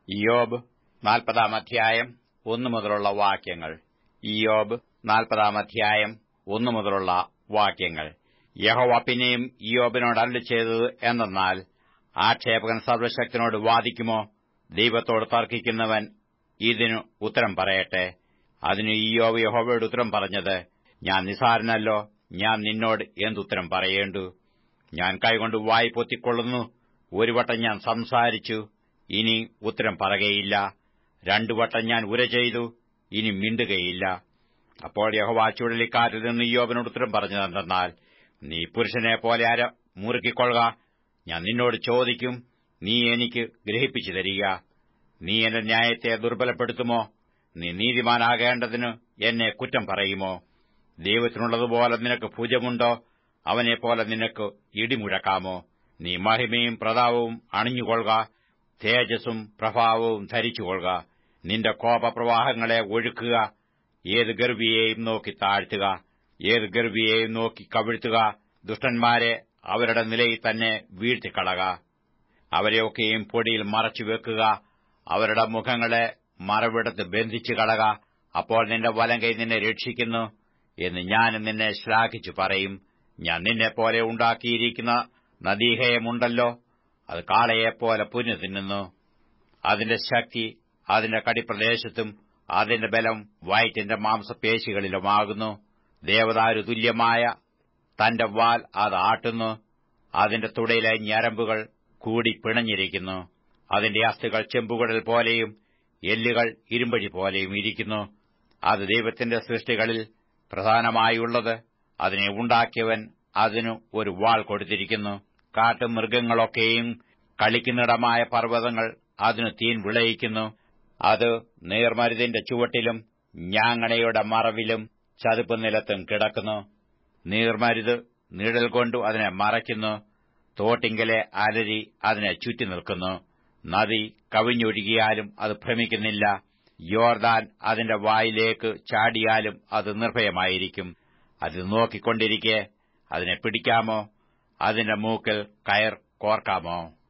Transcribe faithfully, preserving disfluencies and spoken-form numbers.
ഇയ്യോബ് നാൽപ്പതാം അധ്യായം ഒന്നു മുതലുള്ള വാക്യങ്ങൾ. ഇയ്യോബ് നാൽപ്പതാം അധ്യായം ഒന്നു മുതലുള്ള വാക്യങ്ങൾ. യഹോവ പിന്നെയും ഇയ്യോബിനോട് അരുളിച്ചെയ്തത് എന്തെന്നാൽ, ആക്ഷേപകൻ സർവ്വശക്തനോട് വാദിക്കുമോ? ദൈവത്തോട് തർക്കിക്കുന്നവൻ ഇതിനു ഉത്തരം പറയട്ടെ. അതിന് ഇയ്യോബ് യഹോവയോട് ഉത്തരം പറഞ്ഞത്, ഞാൻ നിസ്സാരനല്ലോ, ഞാൻ നിന്നോട് എന്തുത്തരം പറയേണ്ടു? ഞാൻ കൈകൊണ്ട് വായി പൊത്തിക്കൊള്ളുന്നു. ഒരു വട്ടം ഞാൻ സംസാരിച്ചു, ഇനി ഉത്തരം പറകയില്ല. രണ്ടു വട്ടം ഞാൻ ഉര ചെയ്തു, ഇനി മിണ്ടുകയില്ല. അപ്പോൾ യഹോവ ചുഴലിക്കാറ്റിൽ നിന്ന് ഇയ്യോബിനോട് ഉത്തരം പറഞ്ഞതെന്തെന്നാൽ, നീ പുരുഷനെ പോലെ അര മുറുക്കിക്കൊള്ളുക. ഞാൻ നിന്നോട് ചോദിക്കും, നീ എനിക്ക് ഗ്രഹിപ്പിച്ചു തരിക. നീ എന്റെ ന്യായത്തെ ദുർബലപ്പെടുത്തുമോ? നീ നീതിമാനാകേണ്ടതിന് എന്നെ കുറ്റം പറയുമോ? ദൈവത്തിനുള്ളതുപോലെ നിനക്ക് ഭുജമുണ്ടോ? അവനെപ്പോലെ നിനക്ക് ഇടിമുഴക്കാമോ? നീ മഹിമയും പ്രതാപവും അണിഞ്ഞുകൊള്ളുക, തേജസ്സും പ്രഭാവവും ധരിച്ചുകൊള്ളുക. നിന്റെ കോപപ്രവാഹങ്ങളെ ഒഴുക്കുക. ഏത് ഗർവിയെയും നോക്കി താഴ്ത്തുക, ഏത് ഗർവിയെയും നോക്കി കവിഴ്ത്തുക. ദുഷ്ടന്മാരെ അവരുടെ നിലയിൽ തന്നെ വീഴ്ത്തിക്കളക. അവരെയൊക്കെയും പൊടിയിൽ മറച്ചുവെക്കുക. അവരുടെ മുഖങ്ങളെ മറവിടത്ത് ബന്ധിച്ചു കളക. അപ്പോൾ നിന്റെ വലങ്കൈ നിന്നെ രക്ഷിക്കുന്നു എന്ന് ഞാനും നിന്നെ ശ്ലാഘിച്ചു പറയും. ഞാൻ നിന്നെപ്പോലെ ഉണ്ടാക്കിയിരിക്കുന്ന നദീഹയമുണ്ടല്ലോ, അത് കാളയെപ്പോലെ പുനു തിന്നുന്നു. അതിന്റെ ശക്തി അതിന്റെ കടിപ്രദേശത്തും അതിന്റെ ബലം വയറ്റിന്റെ മാംസപേശികളിലുമാകുന്നു. ദേവദാരു തുല്യമായ തന്റെ വാൽ അത് ആട്ടുന്നു. അതിന്റെ തുടയിലെ ഞരമ്പുകൾ കൂടി പിണഞ്ഞിരിക്കുന്നു. അതിന്റെ അസ്ഥികൾ ചെമ്പുകുടൽ പോലെയും എല്ലുകൾ ഇരുമ്പഴി പോലെയും ഇരിക്കുന്നു. അത് ദൈവത്തിന്റെ സൃഷ്ടികളിൽ പ്രധാനമായുള്ളത്. അതിനെ ഉണ്ടാക്കിയവൻ അതിനു ഒരു വാൾ കൊടുത്തിരിക്കുന്നു. കാട്ടുമൃഗങ്ങളൊക്കെയും കളിക്കുന്നിടമായ പർവ്വതങ്ങൾ അതിനു തീൻ വിളയിക്കുന്നു. അത് നീർമരുതിന്റെ ചുവട്ടിലും ഞാങ്ങണയുടെ മറവിലും ചതുപ്പ് നിലത്തും കിടക്കുന്നു. നീർമരുത് നിഴൽ കൊണ്ടു അതിനെ മറയ്ക്കുന്നു. തോട്ടിങ്കലെ അലരി അതിനെ ചുറ്റി നിൽക്കുന്നു. നദി കവിഞ്ഞൊഴുകിയാലും അത് ഭ്രമിക്കുന്നില്ല. യോർദാൻ അതിന്റെ വായിലേക്ക് ചാടിയാലും അത് നിർഭയമായിരിക്കും. അത് നോക്കിക്കൊണ്ടിരിക്കെ അതിനെ പിടിക്കാമോ? അതിന്റെ മൂക്കിൽ കയർ കോർക്കാമോ?